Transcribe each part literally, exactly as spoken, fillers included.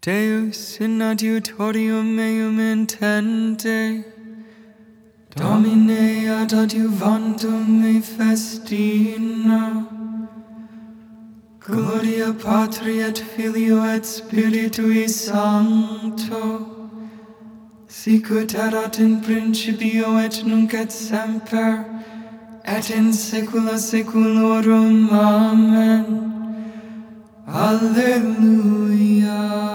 Deus in adiutorium meum intende, Domine ad adiuvantum me festina, Gloria Patri et Filio et Spiritui Sancto, sicut erat in principio et nunc et semper, et in saecula saeculorum. Amen. Alleluia.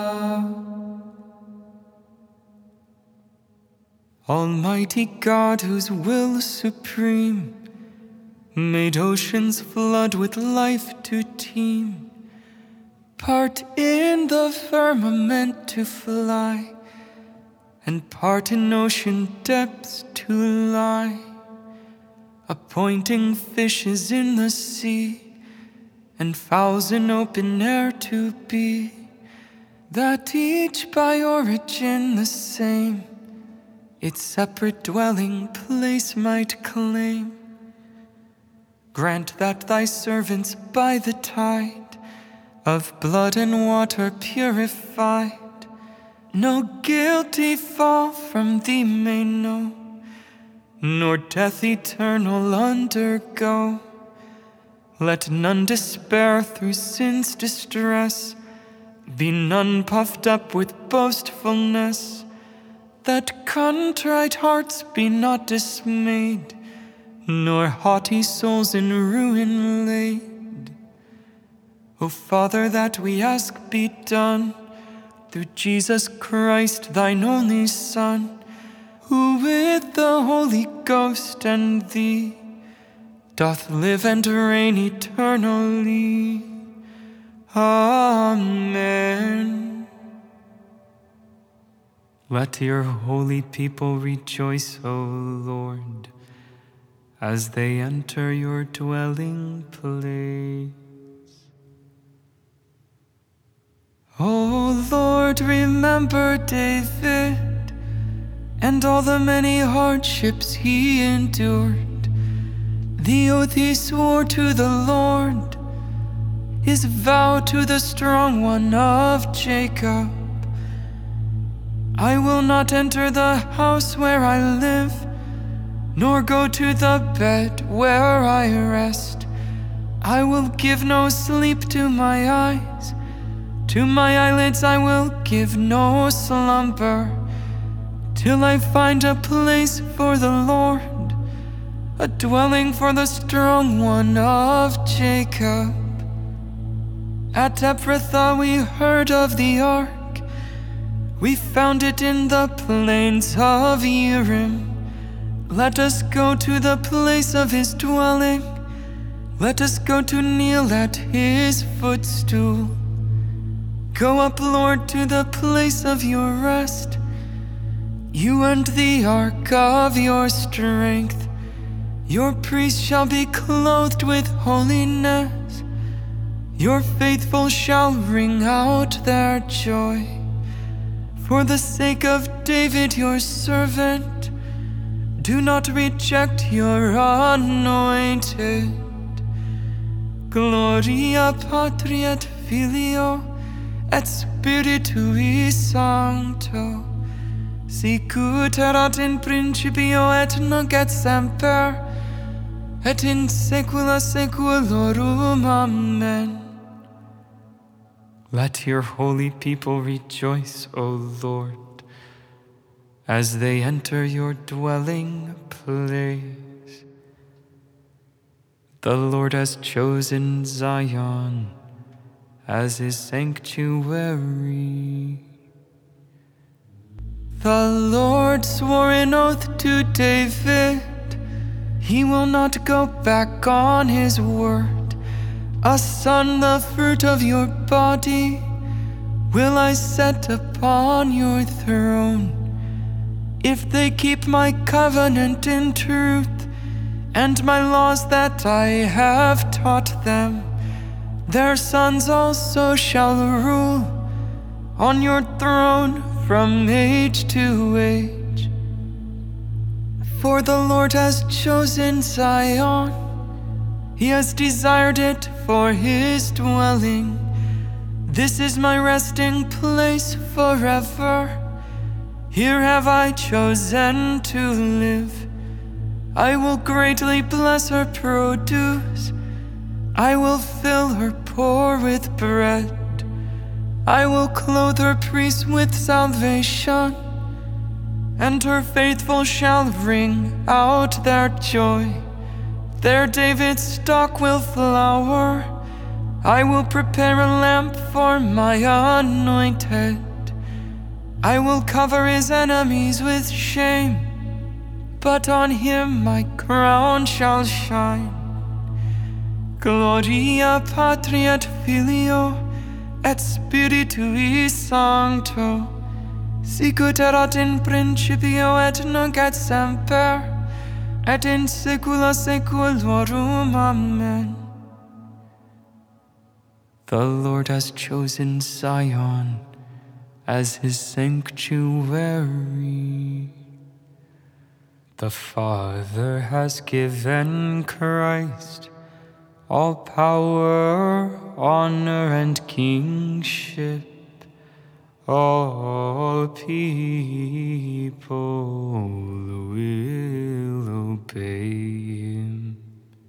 Almighty God, whose will supreme made oceans flood with life to teem, part in the firmament to fly, and part in ocean depths to lie, appointing fishes in the sea, and fowls in open air to be, that each by origin the same its separate dwelling place might claim. Grant that thy servants by the tide of blood and water purified, no guilty fall from thee may know, nor death eternal undergo. Let none despair through sin's distress, be none puffed up with boastfulness, that contrite hearts be not dismayed, nor haughty souls in ruin laid. O Father, that we ask be done through Jesus Christ, thine only Son, who with the Holy Ghost and thee doth live and reign eternally. Amen. Let your holy people rejoice, O Lord, as they enter your dwelling place. O Lord, remember David and all the many hardships he endured, the oath he swore to the Lord, his vow to the strong one of Jacob. I will not enter the house where I live, nor go to the bed where I rest. I will give no sleep to my eyes, to my eyelids I will give no slumber, till I find a place for the Lord, a dwelling for the strong one of Jacob. At Ephrathah we heard of the ark, we found it in the plains of Urim. Let us go to the place of his dwelling, let us go to kneel at his footstool. Go up, Lord, to the place of your rest, you and the ark of your strength. Your priests shall be clothed with holiness, your faithful shall ring out their joy. For the sake of David your servant, do not reject your anointed. Gloria Patri et Filio et Spiritui Sancto, sicut erat in principio et nunc et semper, et in saecula saeculorum. Amen. Let your holy people rejoice, O Lord, as they enter your dwelling place. The Lord has chosen Zion as his sanctuary. The Lord swore an oath to David, he will not go back on his word. A son, the fruit of your body, will I set upon your throne. If they keep my covenant in truth, and my laws that I have taught them, their sons also shall rule on your throne from age to age. For the Lord has chosen Zion, he has desired it for his dwelling. This is my resting place forever. Here have I chosen to live. I will greatly bless her produce. I will fill her poor with bread. I will clothe her priests with salvation, and her faithful shall ring out their joy. There David's stock will flower. I will prepare a lamp for my anointed. I will cover his enemies with shame, but on him my crown shall shine. Gloria Patri et Filio et Spiritui Sancto, sicut erat in principio et nunc et semper, et in saecula saeculorum. Amen. The Lord has chosen Zion as his sanctuary. The Father has given Christ all power, honor, and kingship. All people will obey him.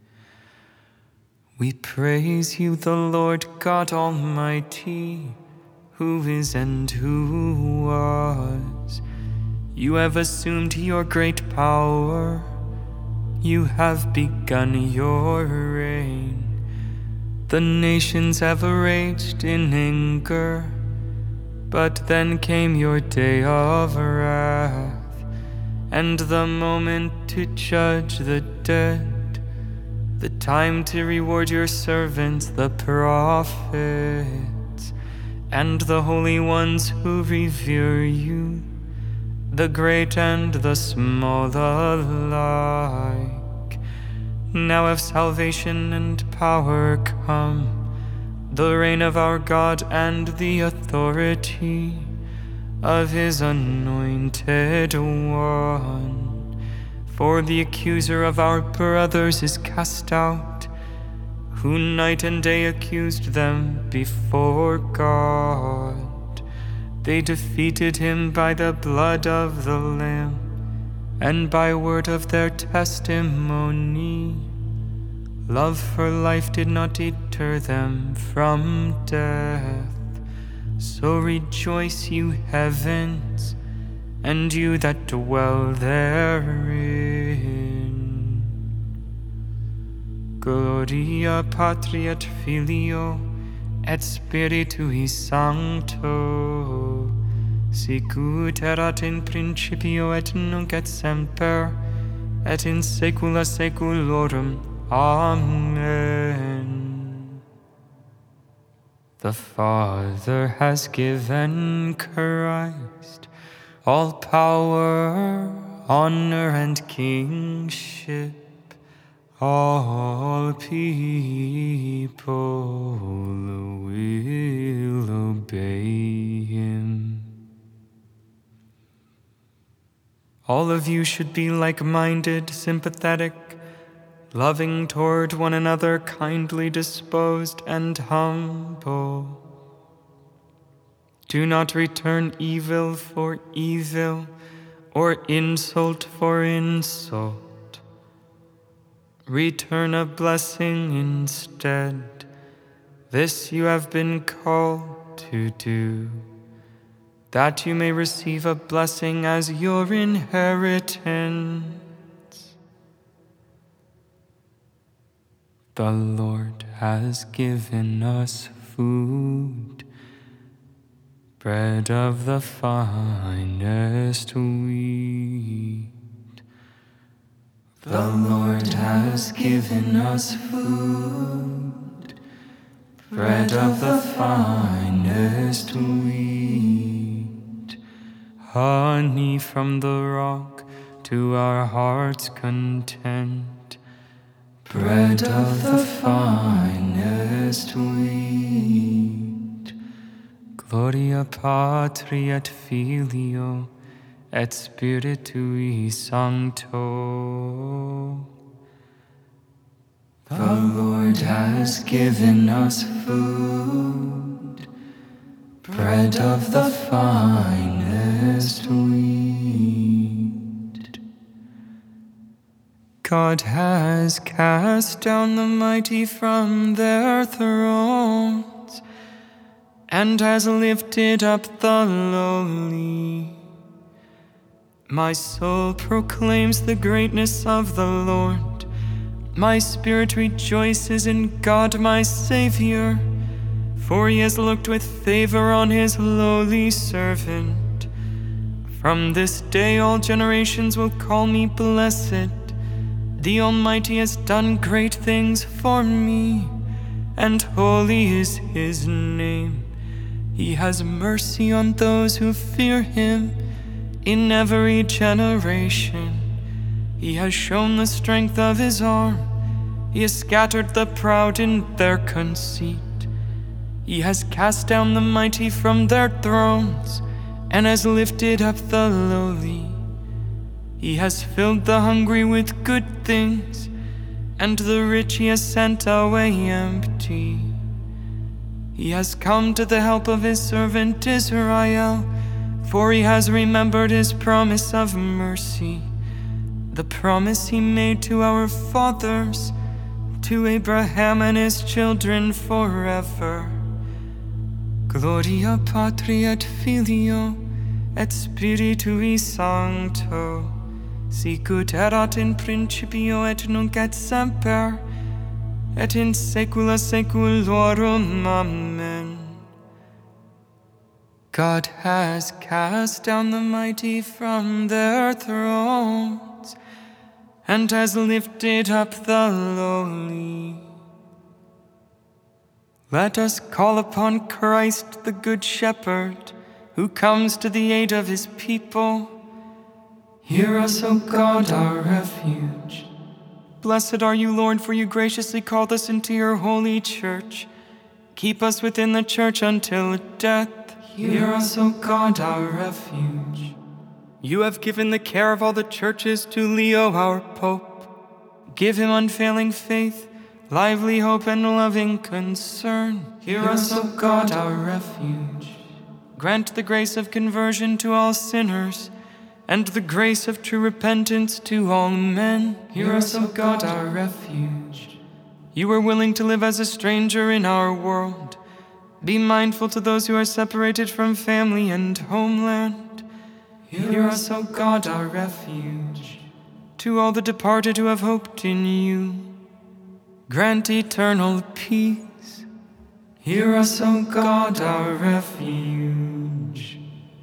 We praise you, the Lord God Almighty, who is and who was. You have assumed your great power. You have begun your reign. The nations have raged in anger, but then came your day of wrath, and the moment to judge the dead, the time to reward your servants, the prophets, and the holy ones who revere you, the great and the small alike. Now have salvation and power come, the reign of our God and the authority of his anointed one. For the accuser of our brothers is cast out, who night and day accused them before God. They defeated him by the blood of the Lamb and by word of their testimony. Love for life did not deter them from death. So rejoice, you heavens, and you that dwell therein. Gloria Patri et Filio et Spiritui Sancto, sicut erat in principio et nunc et semper, et in saecula saeculorum. Amen. The Father has given Christ all power, honor, and kingship. All people will obey him. All of you should be like-minded, sympathetic, loving toward one another, kindly disposed, and humble. Do not return evil for evil or insult for insult. Return a blessing instead. This you have been called to do, that you may receive a blessing as your inheritance. The Lord has given us food, bread of the finest wheat. The Lord has given us food, bread of the finest wheat, honey from the rock to our heart's content, bread of the finest wheat. Gloria Patri et Filio et Spiritui Sancto. The Lord has given us food, bread of the finest wheat. God has cast down the mighty from their thrones, and has lifted up the lowly. My soul proclaims the greatness of the Lord. My spirit rejoices in God my Savior, for he has looked with favor on his lowly servant. From this day all generations will call me blessed. The Almighty has done great things for me, and holy is his name. He has mercy on those who fear him in every generation. He has shown the strength of his arm. He has scattered the proud in their conceit. He has cast down the mighty from their thrones, and has lifted up the lowly. He has filled the hungry with good things, and the rich he has sent away empty. He has come to the help of his servant Israel, for he has remembered his promise of mercy, the promise he made to our fathers, to Abraham and his children forever. Gloria Patri et Filio et Spiritui Sancto, sicut erat in principio et nunc et semper, et in saecula saeculorum. Amen. God has cast down the mighty from their thrones, and has lifted up the lowly. Let us call upon Christ the Good Shepherd, who comes to the aid of his people. Hear us, O God, our refuge. Blessed are you, Lord, for you graciously called us into your holy church. Keep us within the church until death. Hear us, O God, our refuge. You have given the care of all the churches to Leo, our Pope. Give him unfailing faith, lively hope, and loving concern. Hear us, O God, our refuge. Grant the grace of conversion to all sinners, and the grace of true repentance to all men. Hear us, O God, our refuge. You are willing to live as a stranger in our world. Be mindful to those who are separated from family and homeland. Hear us, O God, our refuge. To all the departed who have hoped in you, grant eternal peace. Hear us, O God, our refuge.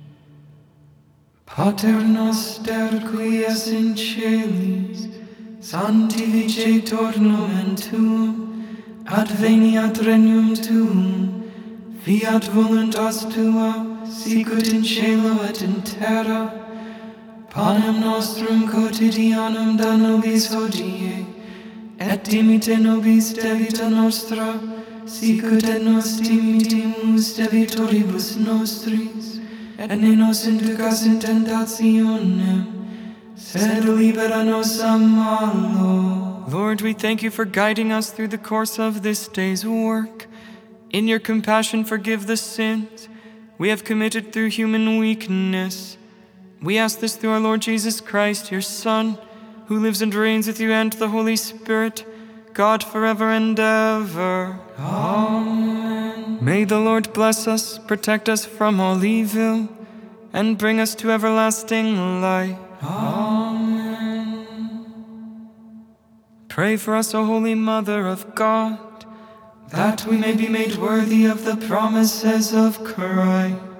Pater noster qui es in celis, sanctificetur nomen tuum, adveniat regnum tuum, fiat voluntas tua, sicut in cielo et in terra. Panem nostrum quotidianum da nobis hodie, et dimite nobis debita nostra, sicut et nos dimitimus debitoribus nostris, et ne nos inducas in tentationem, sed libera nos a malo. Lord, we thank you for guiding us through the course of this day's work. In your compassion, forgive the sins we have committed through human weakness. We ask this through our Lord Jesus Christ, your Son, who lives and reigns with you and the Holy Spirit, God forever and ever. Amen. May the Lord bless us, protect us from all evil, and bring us to everlasting life. Amen. Pray for us, O Holy Mother of God, that we may be made worthy of the promises of Christ.